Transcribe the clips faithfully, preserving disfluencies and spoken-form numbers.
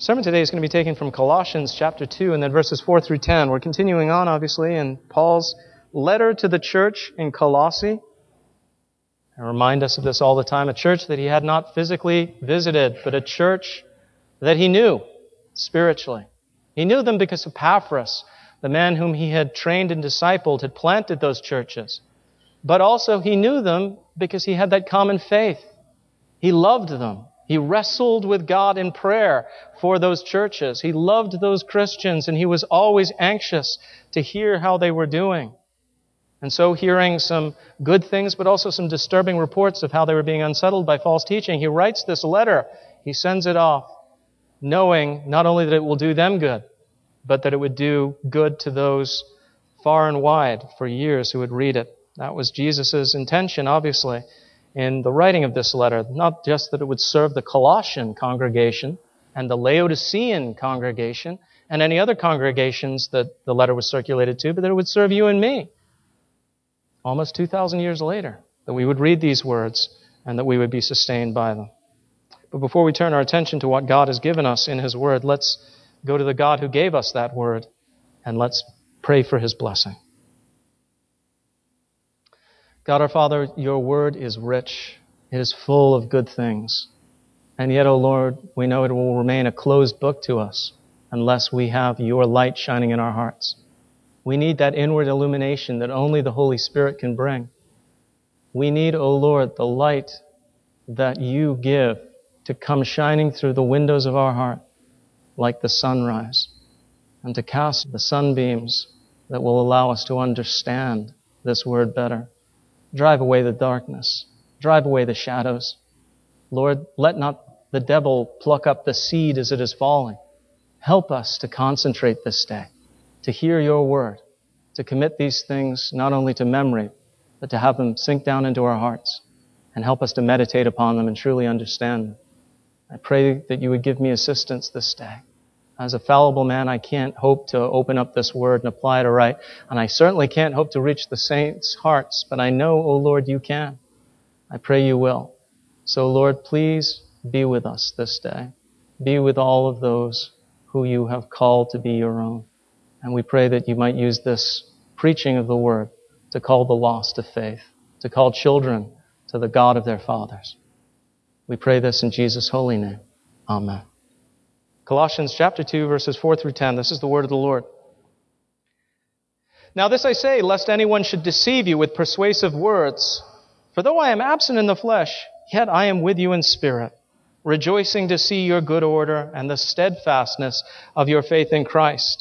sermon today is going to be taken from Colossians chapter two and then verses four through ten. We're continuing on, obviously, in Paul's letter to the church in Colossae. I remind us of this all the time. A church that he had not physically visited, but a church that he knew spiritually. He knew them because Epaphras, the man whom he had trained and discipled, had planted those churches. But also he knew them because he had that common faith. He loved them. He wrestled with God in prayer for those churches. He loved those Christians, and he was always anxious to hear how they were doing. And so, hearing some good things, but also some disturbing reports of how they were being unsettled by false teaching, he writes this letter. He sends it off, knowing not only that it will do them good, but that it would do good to those far and wide for years who would read it. That was Jesus' intention, obviously, in the writing of this letter. Not just that it would serve the Colossian congregation and the Laodicean congregation and any other congregations that the letter was circulated to, but that it would serve you and me. Almost two thousand years later, that we would read these words and that we would be sustained by them. But before we turn our attention to what God has given us in His Word, let's go to the God who gave us that Word and let's pray for His blessing. God our Father, Your Word is rich. It is full of good things. And yet, O Lord, we know it will remain a closed book to us unless we have Your light shining in our hearts. We need that inward illumination that only the Holy Spirit can bring. We need, O Lord, the light that You give to come shining through the windows of our heart like the sunrise, and to cast the sunbeams that will allow us to understand this Word better. Drive away the darkness. Drive away the shadows. Lord, let not the devil pluck up the seed as it is falling. Help us to concentrate this day, to hear Your Word, to commit these things not only to memory, but to have them sink down into our hearts and help us to meditate upon them and truly understand them. I pray that You would give me assistance this day. As a fallible man, I can't hope to open up this Word and apply it aright, and I certainly can't hope to reach the saints' hearts, but I know, O Lord, You can. I pray You will. So, Lord, please be with us this day. Be with all of those who You have called to be Your own. And we pray that You might use this preaching of the Word to call the lost to faith, to call children to the God of their fathers. We pray this in Jesus' holy name. Amen. Colossians chapter two, verses four through ten. This is the word of the Lord. Now this I say, lest anyone should deceive you with persuasive words. For though I am absent in the flesh, yet I am with you in spirit, rejoicing to see your good order and the steadfastness of your faith in Christ.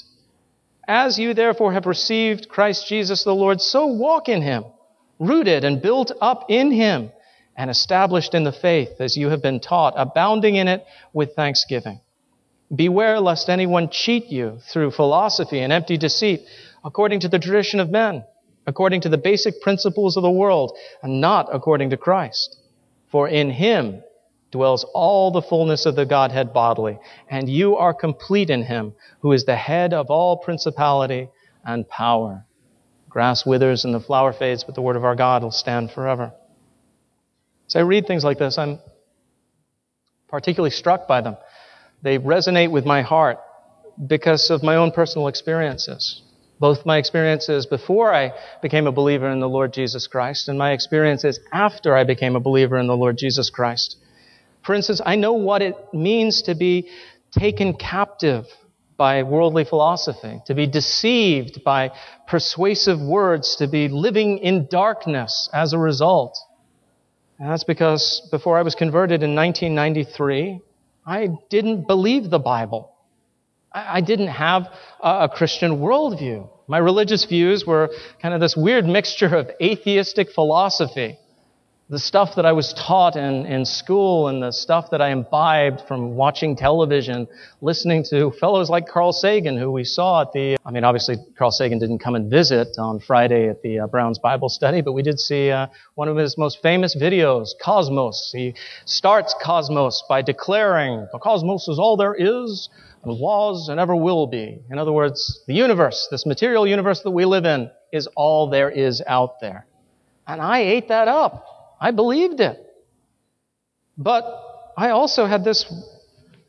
As you therefore have received Christ Jesus the Lord, so walk in Him, rooted and built up in Him, and established in the faith as you have been taught, abounding in it with thanksgiving. Beware lest anyone cheat you through philosophy and empty deceit, according to the tradition of men, according to the basic principles of the world, and not according to Christ. For in Him dwells all the fullness of the Godhead bodily, and you are complete in Him, who is the head of all principality and power. Grass withers and the flower fades, but the word of our God will stand forever. As I read things like this, I'm particularly struck by them. They resonate with my heart because of my own personal experiences. Both my experiences before I became a believer in the Lord Jesus Christ and my experiences after I became a believer in the Lord Jesus Christ. For instance, I know what it means to be taken captive by worldly philosophy, to be deceived by persuasive words, to be living in darkness as a result. And that's because before I was converted in nineteen ninety-three, I didn't believe the Bible. I didn't have a Christian worldview. My religious views were kind of this weird mixture of atheistic philosophy, the stuff that I was taught in, in school and the stuff that I imbibed from watching television, listening to fellows like Carl Sagan, who we saw at the, I mean, obviously Carl Sagan didn't come and visit on Friday at the uh, Brown's Bible study, but we did see uh, one of his most famous videos, Cosmos. He starts Cosmos by declaring, the cosmos is all there is and was and ever will be. In other words, the universe, this material universe that we live in, is all there is out there. And I ate that up. I believed it. But I also had this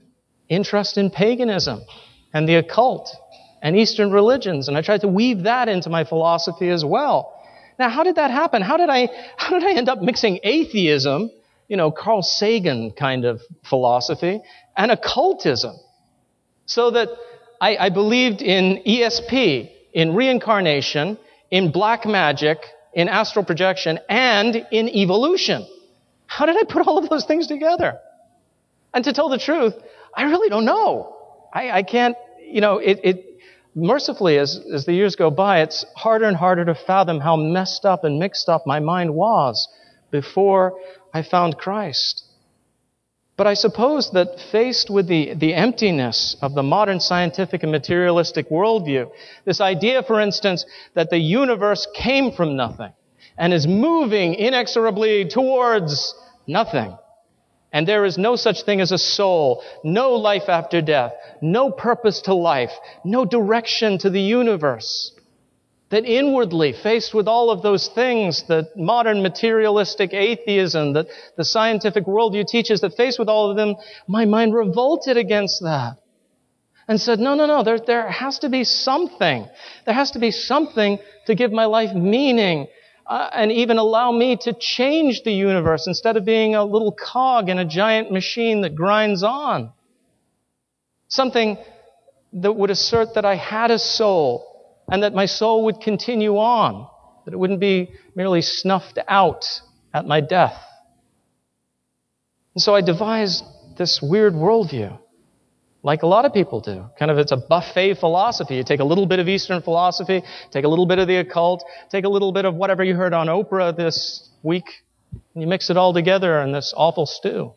interest in paganism and the occult and Eastern religions, and I tried to weave that into my philosophy as well. Now, how did that happen? How did I, how did I end up mixing atheism, you know, Carl Sagan kind of philosophy, and occultism? So that I, I believed in E S P, in reincarnation, in black magic, in astral projection, and in evolution. How did I put all of those things together? And to tell the truth, I really don't know. I, I can't, you know, it, it mercifully, as, as the years go by, it's harder and harder to fathom how messed up and mixed up my mind was before I found Christ. But I suppose that faced with the, the emptiness of the modern scientific and materialistic worldview, this idea, for instance, that the universe came from nothing and is moving inexorably towards nothing, and there is no such thing as a soul, no life after death, no purpose to life, no direction to the universe, that inwardly, faced with all of those things, that modern materialistic atheism, that the scientific worldview teaches, that faced with all of them, my mind revolted against that and said, no, no, no, there, there has to be something. There has to be something to give my life meaning uh, and even allow me to change the universe instead of being a little cog in a giant machine that grinds on. Something that would assert that I had a soul, and that my soul would continue on, that it wouldn't be merely snuffed out at my death. And so I devised this weird worldview, like a lot of people do. Kind of, it's a buffet philosophy. You take a little bit of Eastern philosophy, take a little bit of the occult, take a little bit of whatever you heard on Oprah this week, and you mix it all together in this awful stew.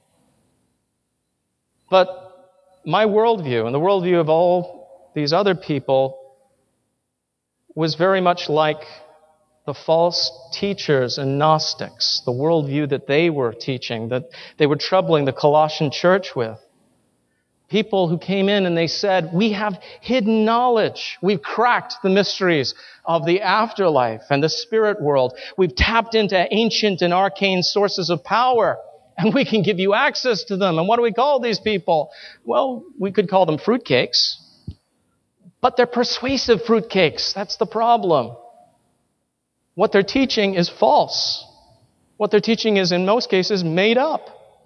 But my worldview, and the worldview of all these other people, was very much like the false teachers and Gnostics, the worldview that they were teaching, that they were troubling the Colossian church with. People who came in and they said, we have hidden knowledge. We've cracked the mysteries of the afterlife and the spirit world. We've tapped into ancient and arcane sources of power, and we can give you access to them. And what do we call these people? Well, we could call them fruitcakes. But they're persuasive fruitcakes. That's the problem. What they're teaching is false. What they're teaching is, in most cases, made up.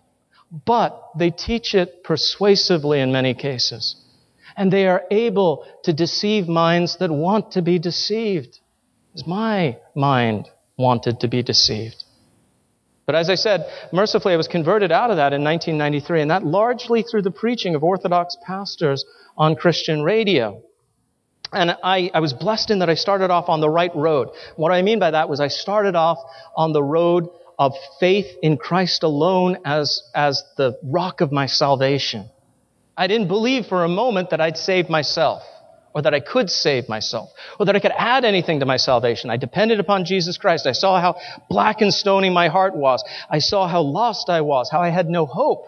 But they teach it persuasively in many cases. And they are able to deceive minds that want to be deceived. As my mind wanted to be deceived. But as I said, mercifully, I was converted out of that in nineteen ninety-three, and that largely through the preaching of Orthodox pastors on Christian radio. And I, I was blessed in that I started off on the right road. What I mean by that was I started off on the road of faith in Christ alone as, as the rock of my salvation. I didn't believe for a moment that I'd save myself, or that I could save myself, or that I could add anything to my salvation. I depended upon Jesus Christ. I saw how black and stony my heart was. I saw how lost I was, how I had no hope.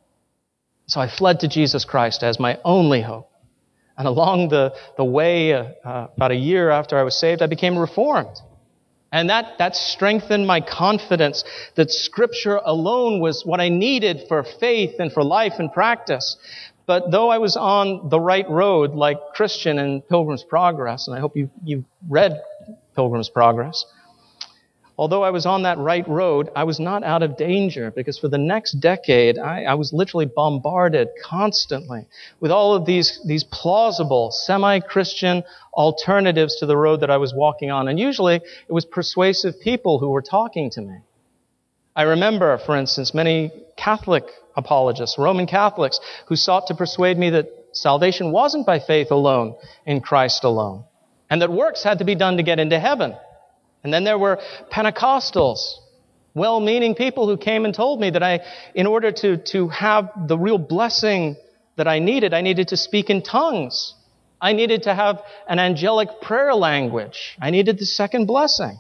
So I fled to Jesus Christ as my only hope. And along the, the way, uh, uh, about a year after I was saved, I became reformed. And that, that strengthened my confidence that Scripture alone was what I needed for faith and for life and practice. But though I was on the right road, like Christian in Pilgrim's Progress, and I hope you, you've read Pilgrim's Progress, although I was on that right road, I was not out of danger, because for the next decade, I, I was literally bombarded constantly with all of these, these plausible, semi-Christian alternatives to the road that I was walking on. And usually, it was persuasive people who were talking to me. I remember, for instance, many Catholic apologists, Roman Catholics, who sought to persuade me that salvation wasn't by faith alone, in Christ alone, and that works had to be done to get into heaven. And then there were Pentecostals, well-meaning people who came and told me that I, in order to, to have the real blessing that I needed, I needed to speak in tongues. I needed to have an angelic prayer language. I needed the second blessing.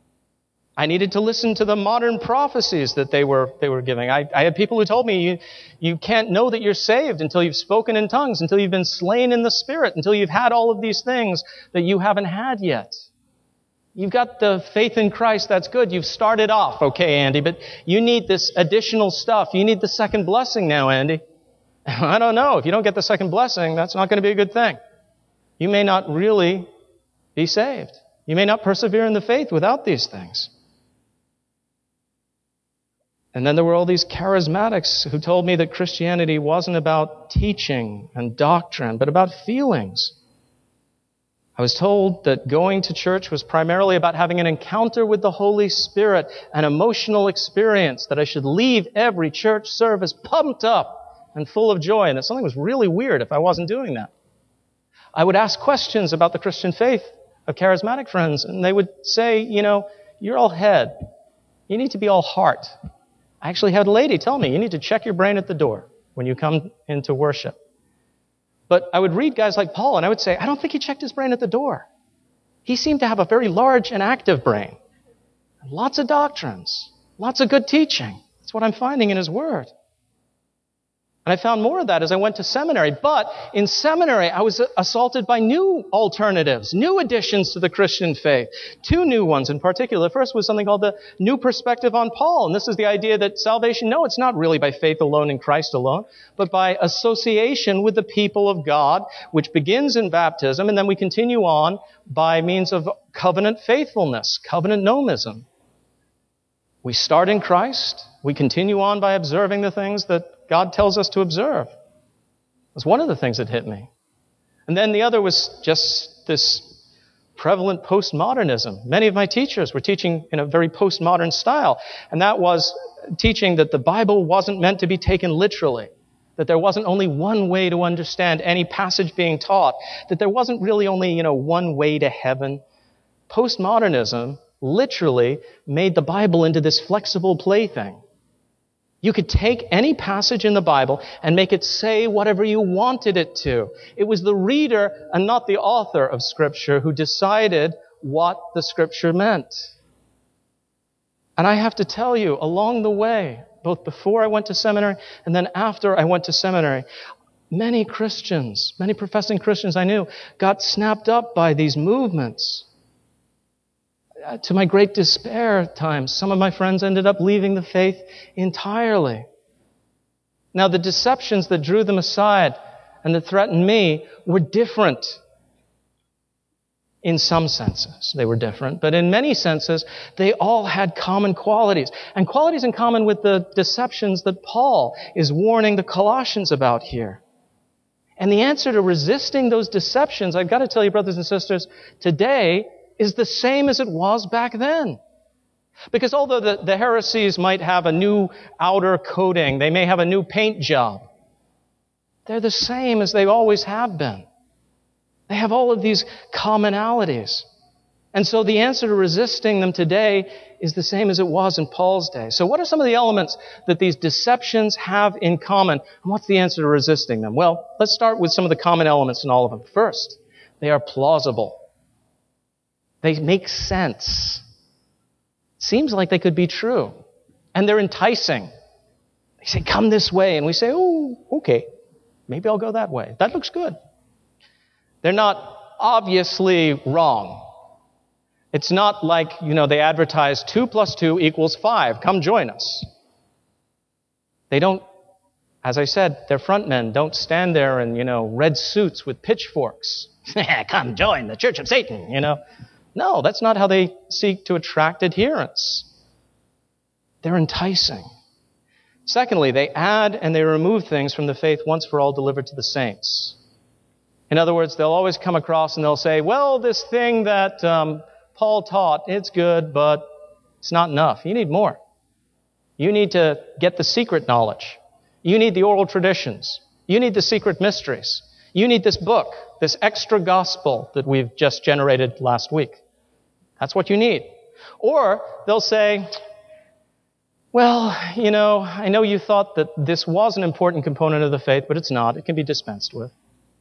I needed to listen to the modern prophecies that they were, they were giving. I, I had people who told me, you, you can't know that you're saved until you've spoken in tongues, until you've been slain in the Spirit, until you've had all of these things that you haven't had yet. You've got the faith in Christ, that's good. You've started off, okay, Andy, but you need this additional stuff. You need the second blessing now, Andy. I don't know. If you don't get the second blessing, that's not going to be a good thing. You may not really be saved. You may not persevere in the faith without these things. And then there were all these charismatics who told me that Christianity wasn't about teaching and doctrine, but about feelings. I was told that going to church was primarily about having an encounter with the Holy Spirit, an emotional experience, that I should leave every church service pumped up and full of joy, and that something was really weird if I wasn't doing that. I would ask questions about the Christian faith of charismatic friends, and they would say, you know, you're all head. You need to be all heart. I actually had a lady tell me, you need to check your brain at the door when you come into worship. But I would read guys like Paul, and I would say, I don't think he checked his brain at the door. He seemed to have a very large and active brain. Lots of doctrines. Lots of good teaching. That's what I'm finding in his word. And I found more of that as I went to seminary. But in seminary, I was assaulted by new alternatives, new additions to the Christian faith. Two new ones in particular. The first was something called the New Perspective on Paul. And this is the idea that salvation, no, it's not really by faith alone in Christ alone, but by association with the people of God, which begins in baptism, and then we continue on by means of covenant faithfulness, covenant nomism. We start in Christ. We continue on by observing the things that God tells us to observe. It was one of the things that hit me. And then the other was just this prevalent postmodernism. Many of my teachers were teaching in a very postmodern style, and that was teaching that the Bible wasn't meant to be taken literally, that there wasn't only one way to understand any passage being taught, that there wasn't really only, you know, one way to heaven. Postmodernism literally made the Bible into this flexible plaything. You could take any passage in the Bible and make it say whatever you wanted it to. It was the reader and not the author of Scripture who decided what the Scripture meant. And I have to tell you, along the way, both before I went to seminary and then after I went to seminary, many Christians, many professing Christians I knew, got snapped up by these movements. To my great despair at times, some of my friends ended up leaving the faith entirely. Now, the deceptions that drew them aside and that threatened me were different. In some senses, they were different, but in many senses, they all had common qualities, and qualities in common with the deceptions that Paul is warning the Colossians about here. And the answer to resisting those deceptions, I've got to tell you, brothers and sisters, today is the same as it was back then. Because although the, the heresies might have a new outer coating, they may have a new paint job, they're the same as they always have been. They have all of these commonalities. And so the answer to resisting them today is the same as it was in Paul's day. So what are some of the elements that these deceptions have in common? And what's the answer to resisting them? Well, let's start with some of the common elements in all of them. First, they are plausible. They make sense. Seems like they could be true. And they're enticing. They say, come this way. And we say, oh, okay. Maybe I'll go that way. That looks good. They're not obviously wrong. It's not like, you know, they advertise two plus two equals five. Come join us. They don't, as I said, their front men don't stand there in, you know, red suits with pitchforks. Come join the Church of Satan, you know. No, that's not how they seek to attract adherents. They're enticing. Secondly, they add and they remove things from the faith once for all delivered to the saints. In other words, they'll always come across and they'll say, well, this thing that um, Paul taught, it's good, but it's not enough. You need more. You need to get the secret knowledge. You need the oral traditions. You need the secret mysteries. You need this book, this extra gospel that we've just generated last week. That's what you need. Or they'll say, well, you know, I know you thought that this was an important component of the faith, but it's not. It can be dispensed with.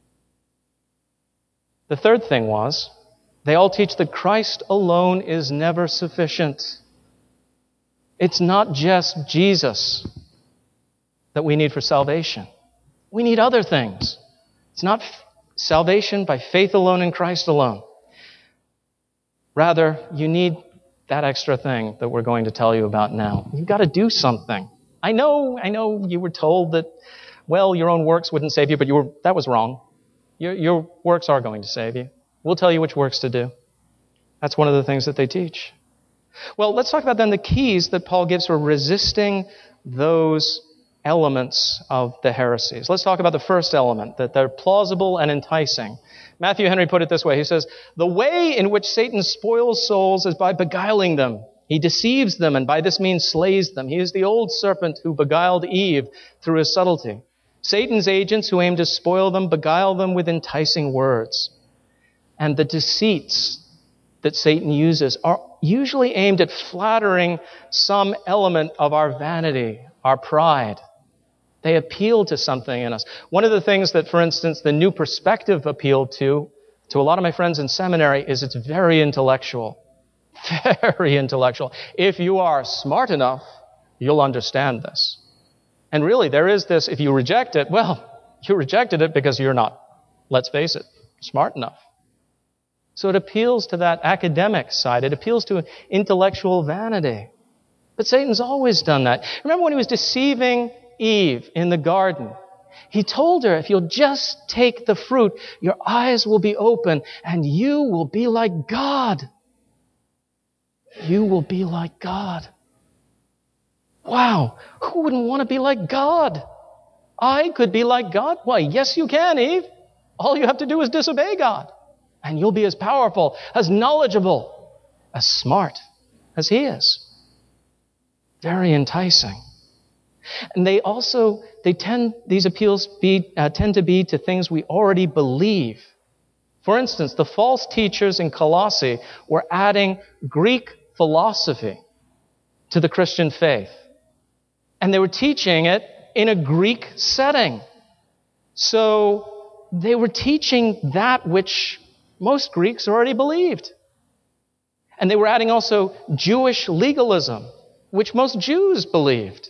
The third thing was, they all teach that Christ alone is never sufficient. It's not just Jesus that we need for salvation. We need other things. It's not f- salvation by faith alone in Christ alone. Rather, you need that extra thing that we're going to tell you about now. You've got to do something. I know, I know you were told that well, your own works wouldn't save you, but you were, that was wrong. Your, your works are going to save you. We'll tell you which works to do. That's one of the things that they teach. Well, let's talk about then the keys that Paul gives for resisting those elements of the heresies. Let's talk about the first element, that they're plausible and enticing. Matthew Henry put it this way. He says, the way in which Satan spoils souls is by beguiling them. He deceives them and by this means slays them. He is the old serpent who beguiled Eve through his subtlety. Satan's agents who aim to spoil them beguile them with enticing words. And the deceits that Satan uses are usually aimed at flattering some element of our vanity, our pride. They appeal to something in us. One of the things that, for instance, the New Perspective appealed to, to a lot of my friends in seminary, is it's very intellectual. Very intellectual. If you are smart enough, you'll understand this. And really, there is this, if you reject it, well, you rejected it because you're not, let's face it, smart enough. So it appeals to that academic side. It appeals to intellectual vanity. But Satan's always done that. Remember when he was deceiving Eve in the garden? He told her, if you'll just take the fruit, your eyes will be open and you will be like God. You will be like God. Wow, who wouldn't want to be like God? I could be like God? Why, yes you can, Eve. All you have to do is disobey God. And you'll be as powerful, as knowledgeable, as smart as He is. Very enticing. And they also, they tend, these appeals be, uh, tend to be to things we already believe. For instance, the false teachers in Colossae were adding Greek philosophy to the Christian faith. And they were teaching it in a Greek setting. So they were teaching that which most Greeks already believed. And they were adding also Jewish legalism, which most Jews believed.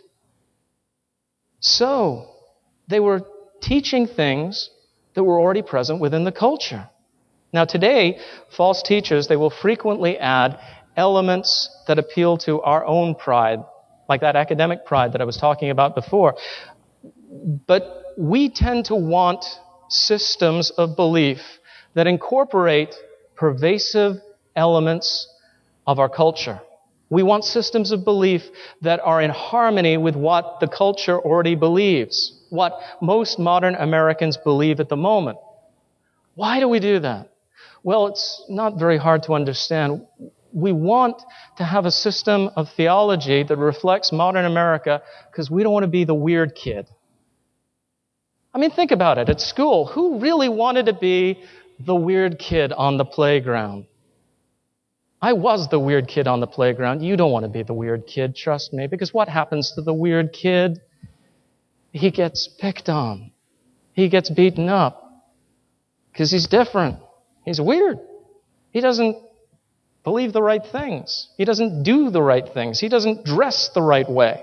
So they were teaching things that were already present within the culture. Now today, false teachers, they will frequently add elements that appeal to our own pride, like that academic pride that I was talking about before. But we tend to want systems of belief that incorporate pervasive elements of our culture. We want systems of belief that are in harmony with what the culture already believes, what most modern Americans believe at the moment. Why do we do that? Well, it's not very hard to understand. We want to have a system of theology that reflects modern America because we don't want to be the weird kid. I mean, think about it. At school, who really wanted to be the weird kid on the playground? I was the weird kid on the playground. You don't want to be the weird kid, trust me, because what happens to the weird kid? He gets picked on. He gets beaten up because he's different. He's weird. He doesn't believe the right things. He doesn't do the right things. He doesn't dress the right way.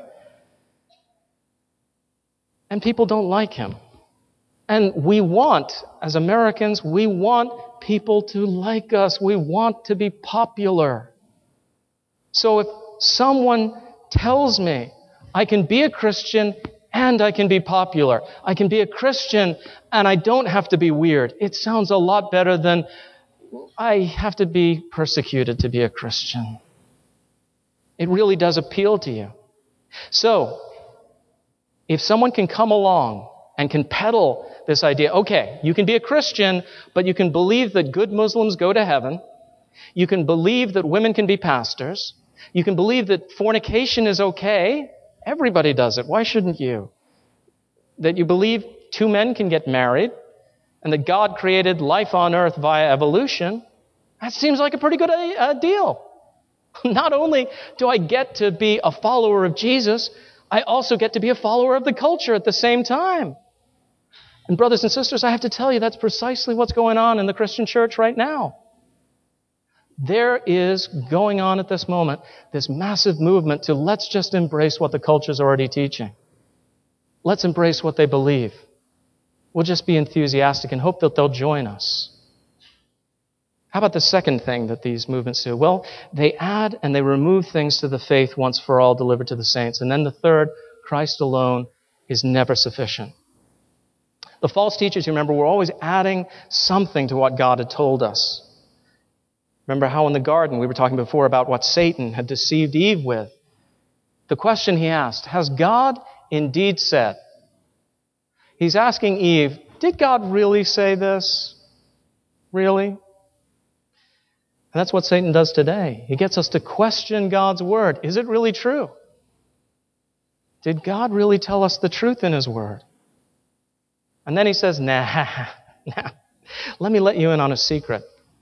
And people don't like him. And we want, as Americans, we want people to like us. We want to be popular. So if someone tells me I can be a Christian and I can be popular, I can be a Christian and I don't have to be weird, it sounds a lot better than I have to be persecuted to be a Christian. It really does appeal to you. So, if someone can come along and can peddle this idea, okay, you can be a Christian, but you can believe that good Muslims go to heaven. You can believe that women can be pastors. You can believe that fornication is okay. Everybody does it. Why shouldn't you? That you believe two men can get married and that God created life on earth via evolution. That seems like a pretty good uh, deal. Not only do I get to be a follower of Jesus, I also get to be a follower of the culture at the same time. And brothers and sisters, I have to tell you, that's precisely what's going on in the Christian church right now. There is going on at this moment this massive movement to let's just embrace what the culture's already teaching. Let's embrace what they believe. We'll just be enthusiastic and hope that they'll join us. How about the second thing that these movements do? Well, they add and they remove things to the faith once for all delivered to the saints. And then the third, Christ alone is never sufficient. The false teachers, you remember, were always adding something to what God had told us. Remember how in the garden we were talking before about what Satan had deceived Eve with. The question he asked, has God indeed said? He's asking Eve, did God really say this? Really? And that's what Satan does today. He gets us to question God's word. Is it really true? Did God really tell us the truth in His word? And then he says, nah, nah, let me let you in on a secret.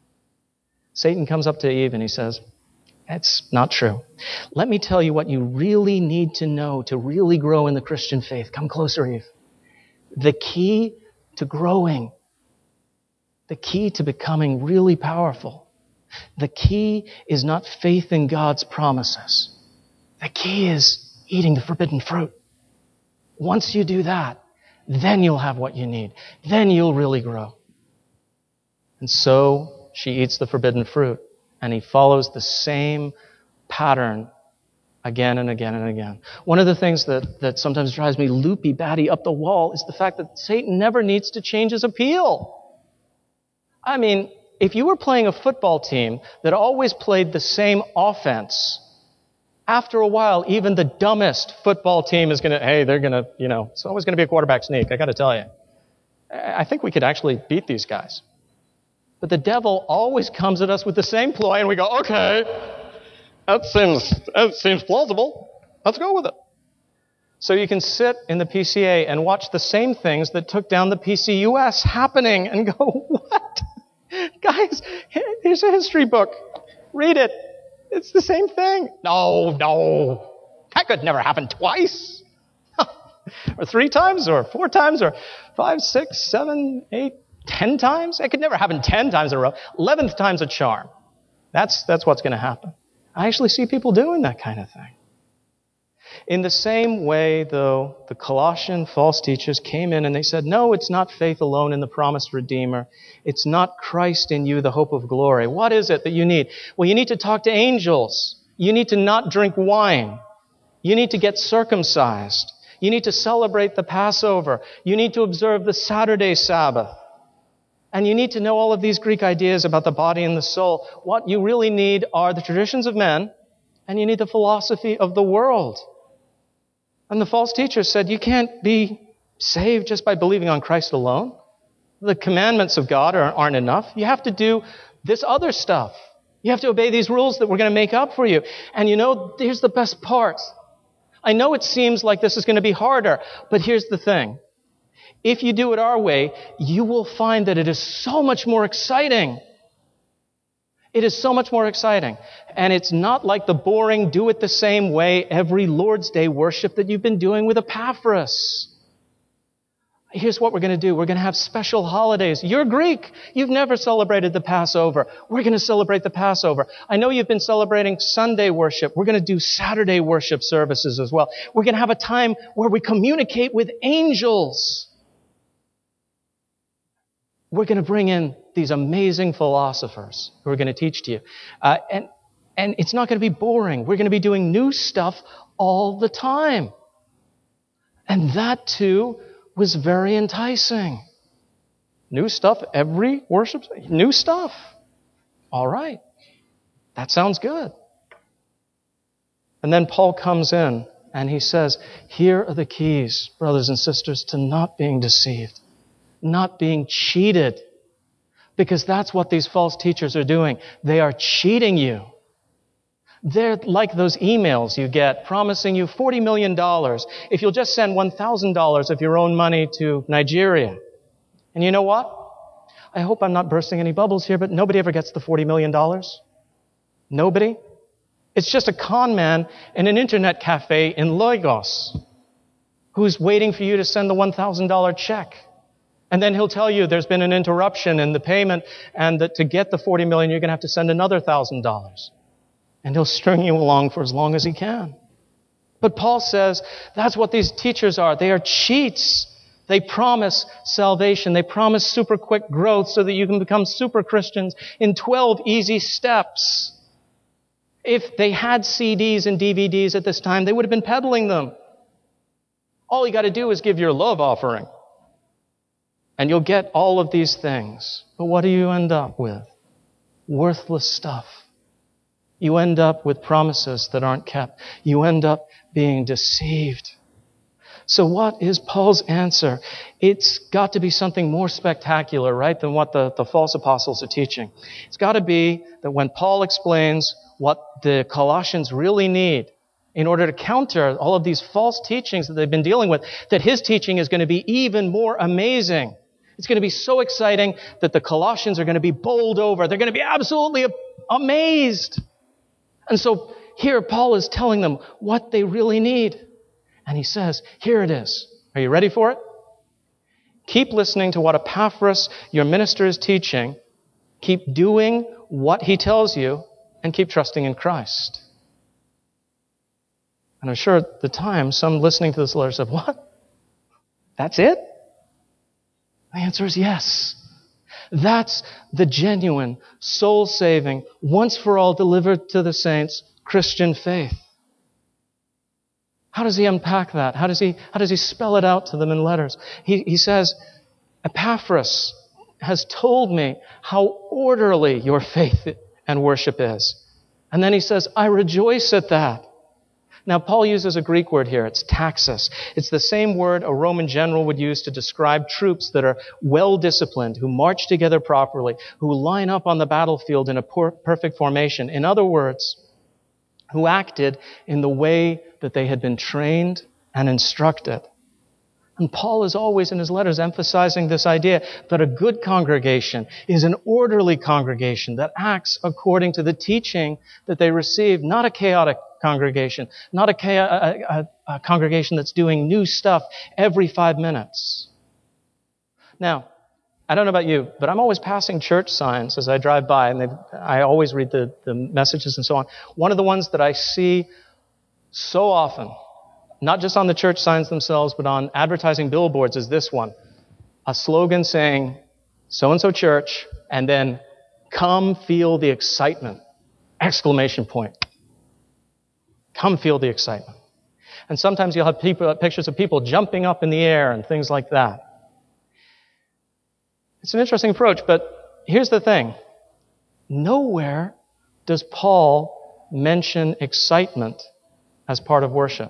Satan comes up to Eve and he says, it's not true. Let me tell you what you really need to know to really grow in the Christian faith. Come closer, Eve. The key to growing, the key to becoming really powerful, the key is not faith in God's promises. The key is eating the forbidden fruit. Once you do that, then you'll have what you need. Then you'll really grow. And so she eats the forbidden fruit, and he follows the same pattern again and again and again. One of the things that, that sometimes drives me loopy batty up the wall is the fact that Satan never needs to change his appeal. I mean, if you were playing a football team that always played the same offense, after a while, even the dumbest football team is going to, hey, they're going to, you know, it's always going to be a quarterback sneak, I got to tell you. I think we could actually beat these guys. But the devil always comes at us with the same ploy, and we go, okay, that seems, that seems plausible. Let's go with it. So you can sit in the P C A and watch the same things that took down the P C U S happening and go, what? Guys, here's a history book. Read it. It's the same thing. No, no. That could never happen twice. Or three times, or four times, or five, six, seven, eight, ten times. It could never happen ten times in a row. Eleventh time's a charm. That's, that's what's going to happen. I actually see people doing that kind of thing. In the same way, though, the Colossian false teachers came in and they said, no, it's not faith alone in the promised Redeemer. It's not Christ in you, the hope of glory. What is it that you need? Well, you need to talk to angels. You need to not drink wine. You need to get circumcised. You need to celebrate the Passover. You need to observe the Saturday Sabbath. And you need to know all of these Greek ideas about the body and the soul. What you really need are the traditions of men, and you need the philosophy of the world. And the false teachers said, you can't be saved just by believing on Christ alone. The commandments of God are, aren't enough. You have to do this other stuff. You have to obey these rules that we're going to make up for you. And you know, here's the best part. I know it seems like this is going to be harder, but here's the thing. If you do it our way, you will find that it is so much more exciting. It is so much more exciting. And it's not like the boring, do it the same way every Lord's Day worship that you've been doing with Epaphras. Here's what we're going to do. We're going to have special holidays. You're Greek. You've never celebrated the Passover. We're going to celebrate the Passover. I know you've been celebrating Sunday worship. We're going to do Saturday worship services as well. We're going to have a time where we communicate with angels. We're going to bring in these amazing philosophers who are going to teach to you. Uh, and, and it's not going to be boring. We're going to be doing new stuff all the time. And that, too, was very enticing. New stuff every worship, new stuff. All right. That sounds good. And then Paul comes in and he says, here are the keys, brothers and sisters, to not being deceived, not being cheated. Because that's what these false teachers are doing. They are cheating you. They're like those emails you get promising you forty million dollars if you'll just send one thousand dollars of your own money to Nigeria. And you know what? I hope I'm not bursting any bubbles here, but nobody ever gets the forty million dollars. Nobody. It's just a con man in an internet cafe in Lagos who's waiting for you to send the one thousand dollars check. And then he'll tell you there's been an interruption in the payment and that to get the forty million dollars, you're going to have to send another one thousand dollars. And he'll string you along for as long as he can. But Paul says that's what these teachers are. They are cheats. They promise salvation. They promise super quick growth so that you can become super Christians in twelve easy steps. If they had C Ds and D V Ds at this time, they would have been peddling them. All you got to do is give your love offering. And you'll get all of these things. But what do you end up with? Worthless stuff. You end up with promises that aren't kept. You end up being deceived. So what is Paul's answer? It's got to be something more spectacular, right, than what the, the false apostles are teaching. It's got to be that when Paul explains what the Colossians really need in order to counter all of these false teachings that they've been dealing with, that his teaching is going to be even more amazing. It's going to be so exciting that the Colossians are going to be bowled over. They're going to be absolutely amazed. And so here Paul is telling them what they really need. And he says, here it is. Are you ready for it? Keep listening to what Epaphras, your minister, is teaching. Keep doing what he tells you, and keep trusting in Christ. And I'm sure at the time, some listening to this letter said, what? That's it? The answer is yes. That's the genuine, soul-saving, once-for-all delivered to the saints Christian faith. How does he unpack that? How does he, how does he spell it out to them in letters? He, he says, Epaphras has told me how orderly your faith and worship is. And then he says, I rejoice at that. Now, Paul uses a Greek word here. It's taxis. It's the same word a Roman general would use to describe troops that are well-disciplined, who march together properly, who line up on the battlefield in a perfect formation. In other words, who acted in the way that they had been trained and instructed. And Paul is always in his letters emphasizing this idea that a good congregation is an orderly congregation that acts according to the teaching that they receive, not a chaotic congregation, not a, cha- a, a, a congregation that's doing new stuff every five minutes. Now, I don't know about you, but I'm always passing church signs as I drive by, and I always read the, the messages and so on. One of the ones that I see so often, not just on the church signs themselves, but on advertising billboards, is this one. A slogan saying, so-and-so church, and then, come feel the excitement! Exclamation point. Come feel the excitement. And sometimes you'll have people, pictures of people jumping up in the air and things like that. It's an interesting approach, but here's the thing. Nowhere does Paul mention excitement as part of worship.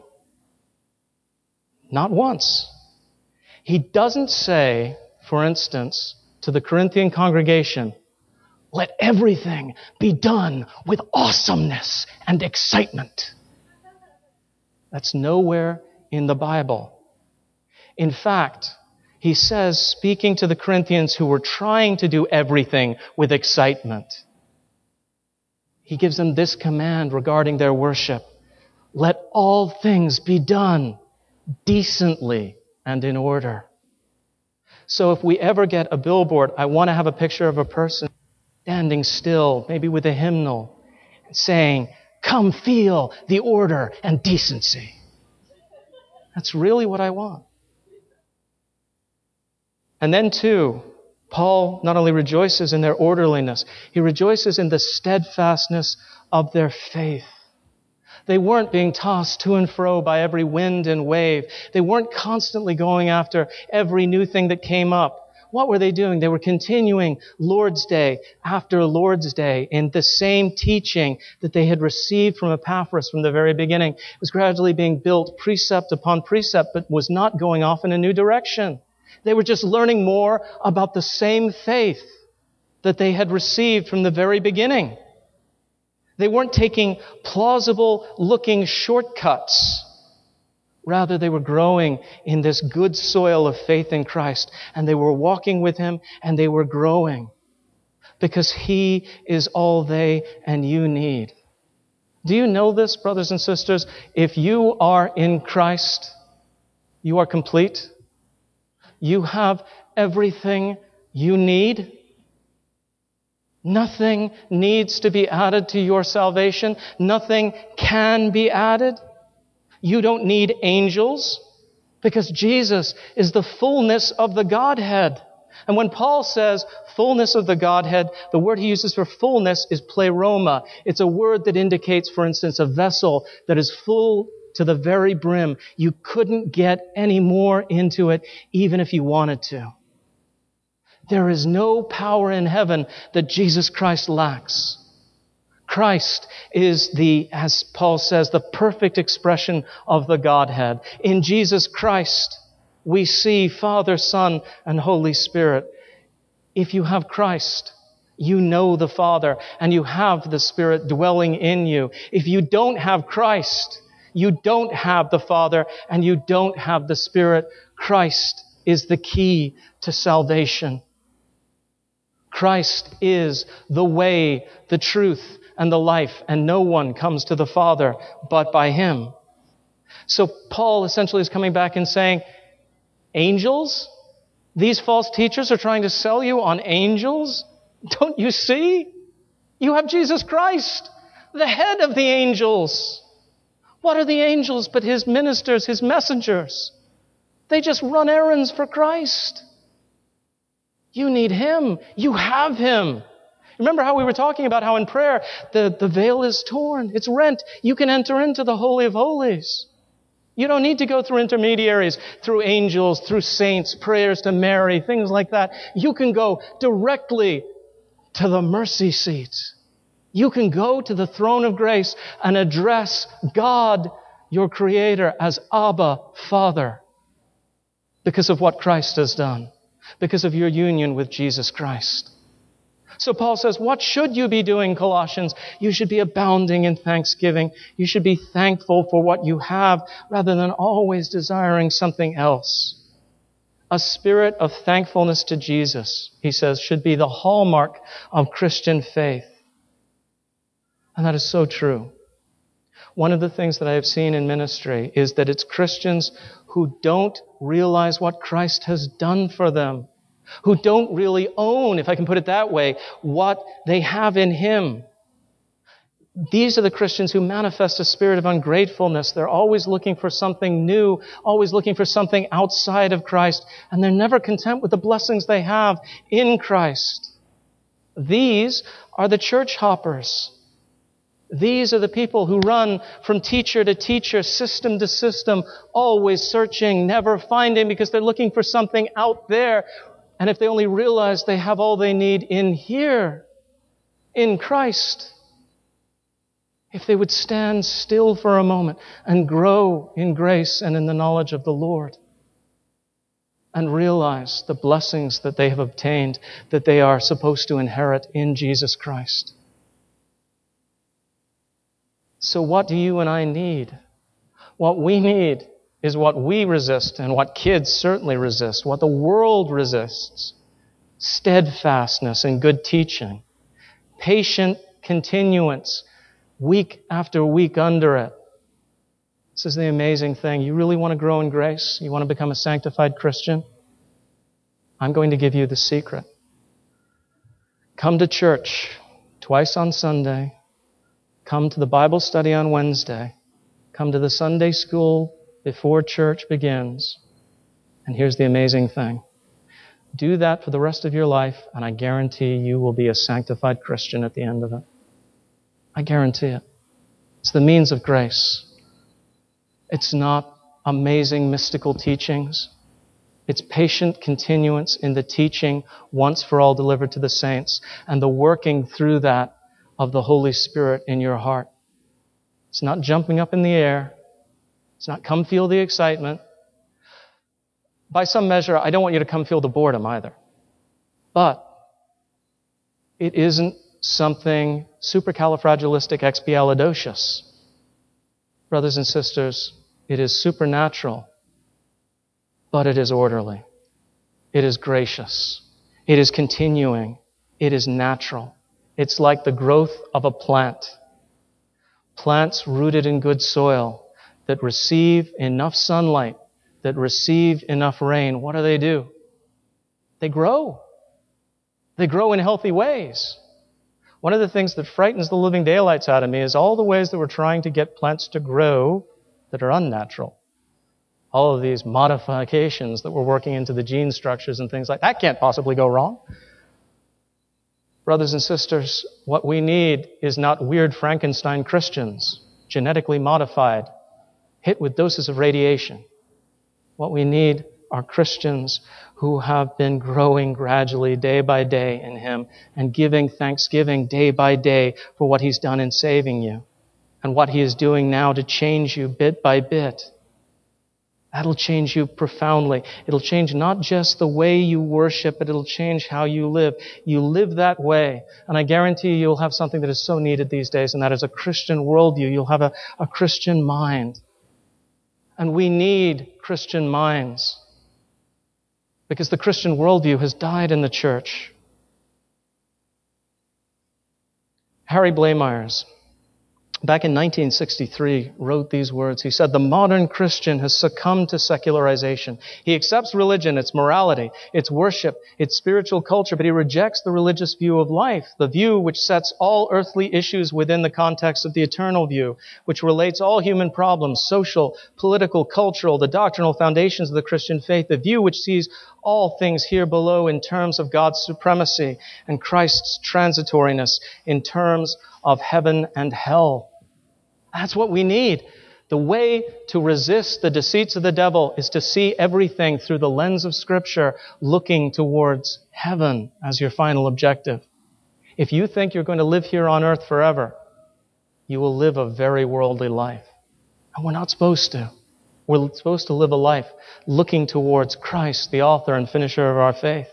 Not once. He doesn't say, for instance, to the Corinthian congregation, let everything be done with awesomeness and excitement. That's nowhere in the Bible. In fact, he says, speaking to the Corinthians who were trying to do everything with excitement, he gives them this command regarding their worship. Let all things be done decently and in order. So if we ever get a billboard, I want to have a picture of a person standing still, maybe with a hymnal, saying, come feel the order and decency. That's really what I want. And then too, Paul not only rejoices in their orderliness, he rejoices in the steadfastness of their faith. They weren't being tossed to and fro by every wind and wave. They weren't constantly going after every new thing that came up. What were they doing? They were continuing Lord's Day after Lord's Day in the same teaching that they had received from Epaphras from the very beginning. It was gradually being built precept upon precept, but was not going off in a new direction. They were just learning more about the same faith that they had received from the very beginning. They weren't taking plausible-looking shortcuts. Rather, they were growing in this good soil of faith in Christ, and they were walking with Him, and they were growing because He is all they and you need. Do you know this, brothers and sisters? If you are in Christ, you are complete. You have everything you need. Nothing needs to be added to your salvation. Nothing can be added. You don't need angels because Jesus is the fullness of the Godhead. And when Paul says fullness of the Godhead, the word he uses for fullness is pleroma. It's a word that indicates, for instance, a vessel that is full to the very brim. You couldn't get any more into it even if you wanted to. There is no power in heaven that Jesus Christ lacks. Christ is the, as Paul says, the perfect expression of the Godhead. In Jesus Christ, we see Father, Son, and Holy Spirit. If you have Christ, you know the Father, and you have the Spirit dwelling in you. If you don't have Christ, you don't have the Father, and you don't have the Spirit. Christ is the key to salvation. Christ is the way, the truth, and the life, and no one comes to the Father but by Him. So Paul essentially is coming back and saying, angels? These false teachers are trying to sell you on angels? Don't you see? You have Jesus Christ, the head of the angels. What are the angels but His ministers, His messengers? They just run errands for Christ. You need Him. You have Him. Remember how we were talking about how in prayer the, the veil is torn. It's rent. You can enter into the Holy of Holies. You don't need to go through intermediaries, through angels, through saints, prayers to Mary, things like that. You can go directly to the mercy seat. You can go to the throne of grace and address God, your Creator, as Abba, Father, because of what Christ has done, because of your union with Jesus Christ. So Paul says, what should you be doing, Colossians? You should be abounding in thanksgiving. You should be thankful for what you have rather than always desiring something else. A spirit of thankfulness to Jesus, he says, should be the hallmark of Christian faith. And that is so true. One of the things that I have seen in ministry is that it's Christians who don't realize what Christ has done for them, who don't really own, if I can put it that way, what they have in Him. These are the Christians who manifest a spirit of ungratefulness. They're always looking for something new, always looking for something outside of Christ, and they're never content with the blessings they have in Christ. These are the church hoppers. These are the people who run from teacher to teacher, system to system, always searching, never finding, because they're looking for something out there. And if they only realize they have all they need in here, in Christ, if they would stand still for a moment and grow in grace and in the knowledge of the Lord, and realize the blessings that they have obtained, that they are supposed to inherit in Jesus Christ. So what do you and I need? What we need is what we resist and what kids certainly resist, what the world resists. Steadfastness in good teaching. Patient continuance, week after week under it. This is the amazing thing. You really want to grow in grace? You want to become a sanctified Christian? I'm going to give you the secret. Come to church twice on Sunday. Come to the Bible study on Wednesday. Come to the Sunday school before church begins. And here's the amazing thing. Do that for the rest of your life, and I guarantee you will be a sanctified Christian at the end of it. I guarantee it. It's the means of grace. It's not amazing mystical teachings. It's patient continuance in the teaching once for all delivered to the saints, and the working through that of the Holy Spirit in your heart. It's not jumping up in the air. It's not come feel the excitement. By some measure, I don't want you to come feel the boredom either. But it isn't something supercalifragilisticexpialidocious. Brothers and sisters, it is supernatural, but it is orderly. It is gracious. It is continuing. It is natural. It's like the growth of a plant. Plants rooted in good soil that receive enough sunlight, that receive enough rain. What do they do? They grow. They grow in healthy ways. One of the things that frightens the living daylights out of me is all the ways that we're trying to get plants to grow that are unnatural. All of these modifications that we're working into the gene structures and things like that can't possibly go wrong. Brothers and sisters, what we need is not weird Frankenstein Christians, genetically modified, hit with doses of radiation. What we need are Christians who have been growing gradually day by day in Him and giving thanksgiving day by day for what He's done in saving you and what He is doing now to change you bit by bit. That'll change you profoundly. It'll change not just the way you worship, but it'll change how you live. You live that way, and I guarantee you you'll have something that is so needed these days, and that is a Christian worldview. You'll have a, a Christian mind. And we need Christian minds, because the Christian worldview has died in the church. Harry Blamires, back in nineteen sixty-three, wrote these words. He said, "The modern Christian has succumbed to secularization. He accepts religion, its morality, its worship, its spiritual culture, but he rejects the religious view of life, the view which sets all earthly issues within the context of the eternal view, which relates all human problems, social, political, cultural, the doctrinal foundations of the Christian faith, the view which sees all things here below in terms of God's supremacy and Christ's transitoriness in terms of heaven and hell." That's what we need. The way to resist the deceits of the devil is to see everything through the lens of Scripture, looking towards heaven as your final objective. If you think you're going to live here on earth forever, you will live a very worldly life. And we're not supposed to. We're supposed to live a life looking towards Christ, the author and finisher of our faith.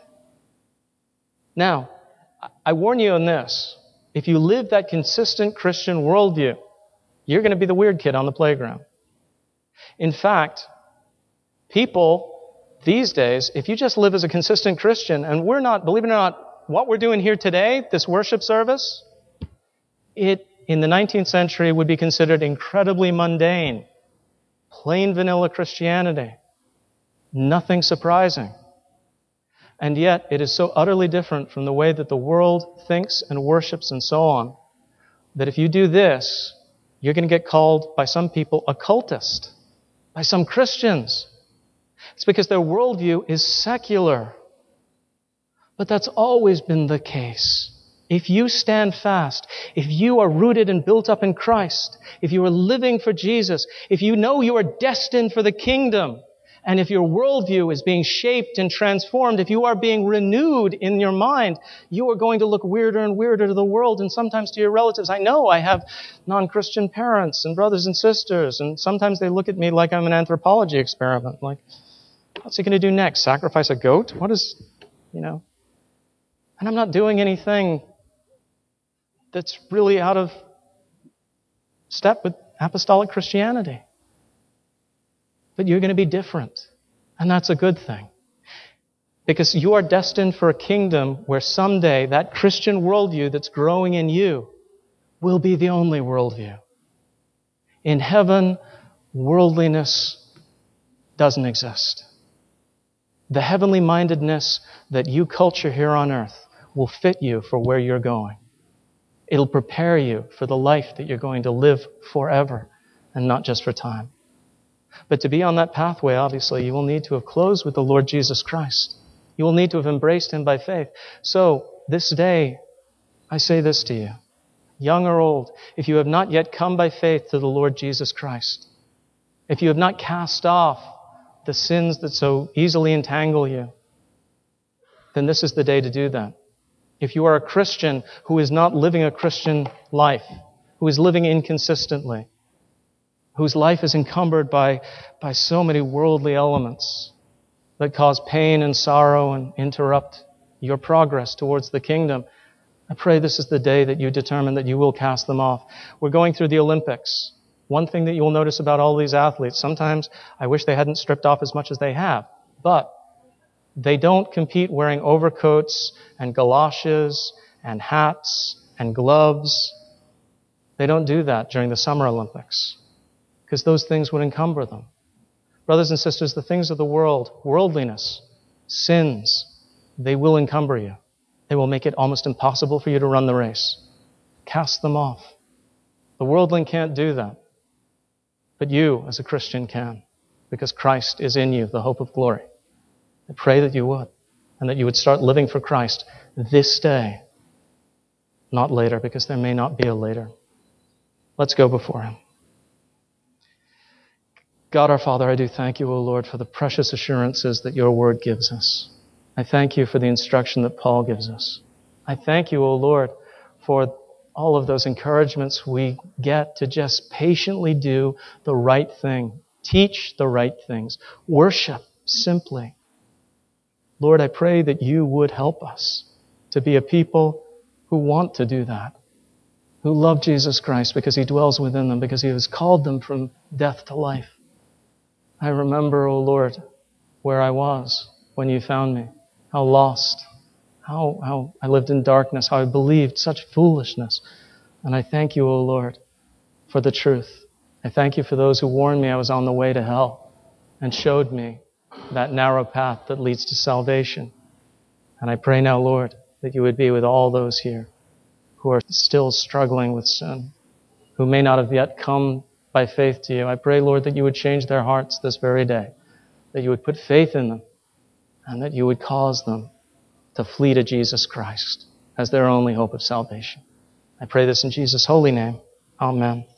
Now, I warn you on this. If you live that consistent Christian worldview, you're going to be the weird kid on the playground. In fact, people these days, if you just live as a consistent Christian, and we're not, believe it or not, what we're doing here today, this worship service, it, in the nineteenth century, would be considered incredibly mundane. Plain vanilla Christianity. Nothing surprising. And yet, it is so utterly different from the way that the world thinks and worships and so on, that if you do this, you're going to get called by some people a cultist, by some Christians. It's because their worldview is secular. But that's always been the case. If you stand fast, if you are rooted and built up in Christ, if you are living for Jesus, if you know you are destined for the kingdom, and if your worldview is being shaped and transformed, if you are being renewed in your mind, you are going to look weirder and weirder to the world and sometimes to your relatives. I know I have non-Christian parents and brothers and sisters, and sometimes they look at me like I'm an anthropology experiment. Like, what's he going to do next? Sacrifice a goat? What is, you know? And I'm not doing anything that's really out of step with apostolic Christianity. But you're going to be different. And that's a good thing. Because you are destined for a kingdom where someday that Christian worldview that's growing in you will be the only worldview. In heaven, worldliness doesn't exist. The heavenly mindedness that you culture here on earth will fit you for where you're going. It'll prepare you for the life that you're going to live forever and not just for time. But to be on that pathway, obviously, you will need to have closed with the Lord Jesus Christ. You will need to have embraced Him by faith. So, this day, I say this to you, young or old, if you have not yet come by faith to the Lord Jesus Christ, if you have not cast off the sins that so easily entangle you, then this is the day to do that. If you are a Christian who is not living a Christian life, who is living inconsistently, whose life is encumbered by, by so many worldly elements that cause pain and sorrow and interrupt your progress towards the kingdom, I pray this is the day that you determine that you will cast them off. We're going through the Olympics. One thing that you'll notice about all these athletes, sometimes I wish they hadn't stripped off as much as they have, but they don't compete wearing overcoats and galoshes and hats and gloves. They don't do that during the Summer Olympics, because those things would encumber them. Brothers and sisters, the things of the world, worldliness, sins, they will encumber you. They will make it almost impossible for you to run the race. Cast them off. The worldling can't do that. But you, as a Christian, can, because Christ is in you, the hope of glory. I pray that you would, and that you would start living for Christ this day, not later, because there may not be a later. Let's go before Him. God our Father, I do thank you, O Lord, for the precious assurances that your word gives us. I thank you for the instruction that Paul gives us. I thank you, O Lord, for all of those encouragements we get to just patiently do the right thing, teach the right things, worship simply. Lord, I pray that you would help us to be a people who want to do that, who love Jesus Christ because he dwells within them, because he has called them from death to life. I remember, O Lord, where I was when you found me, how lost, how, how I lived in darkness, how I believed such foolishness. And I thank you, O Lord, for the truth. I thank you for those who warned me I was on the way to hell and showed me that narrow path that leads to salvation. And I pray now, Lord, that you would be with all those here who are still struggling with sin, who may not have yet come by faith to you. I pray, Lord, that you would change their hearts this very day, that you would put faith in them, and that you would cause them to flee to Jesus Christ as their only hope of salvation. I pray this in Jesus' holy name. Amen.